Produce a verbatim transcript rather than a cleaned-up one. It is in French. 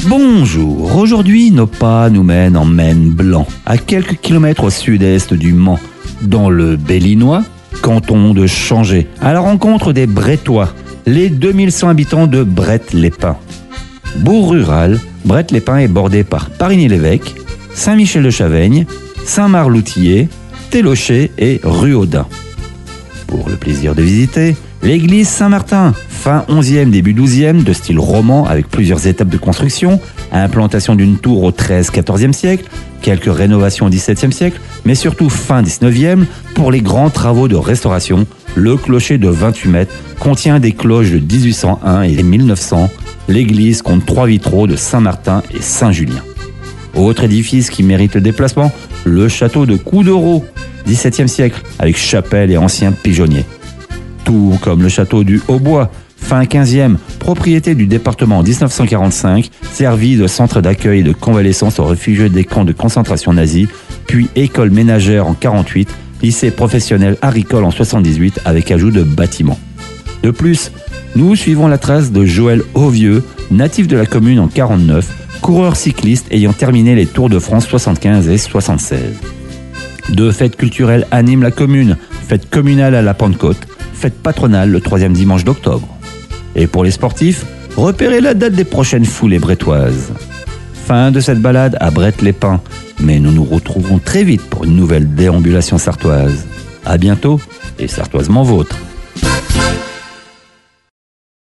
Bonjour, aujourd'hui nos pas nous mènent en Maine Blanc, à quelques kilomètres au sud-est du Mans, dans le Bellinois, canton de Changé, à la rencontre des Brettois, les deux mille cent habitants de Bret-les-Pins. Bourg rural, Bret-les-Pins est bordé par Parigny-l'Évêque, Saint-Michel-de-Chaveigne, Saint-Marc-l'Outillier, Télocher et Ruaudin. Pour le plaisir de visiter, l'église Saint-Martin, fin onzième, début douzième, de style roman avec plusieurs étapes de construction, implantation d'une tour au treizième quatorzième siècle, quelques rénovations au dix-septième siècle, mais surtout fin dix-neuvième, pour les grands travaux de restauration, le clocher de vingt-huit mètres contient des cloches de dix-huit cent un et mille neuf cents. L'église compte trois vitraux de Saint-Martin et Saint-Julien. Autre édifice qui mérite le déplacement, le château de Coudereau, dix-septième siècle, avec chapelle et ancien pigeonnier. Tout comme le château du Hautbois, fin quinzième, propriété du département en dix-neuf cent quarante-cinq, servi de centre d'accueil et de convalescence aux réfugiés des camps de concentration nazis, puis école ménagère en quarante-huit, lycée professionnel agricole en soixante-dix-huit avec ajout de bâtiments. De plus, nous suivons la trace de Joël Auvieux, natif de la commune en quarante-neuf, coureur cycliste ayant terminé les Tours de France soixante-quinze et soixante-seize. Deux fêtes culturelles animent la commune, fête communale à la Pentecôte, fête patronale le troisième dimanche d'octobre. Et pour les sportifs, repérez la date des prochaines foulées brettoises. Fin de cette balade à Bret-les-Pins, mais nous nous retrouverons très vite pour une nouvelle déambulation sartoise. À bientôt et sartoisement vôtre.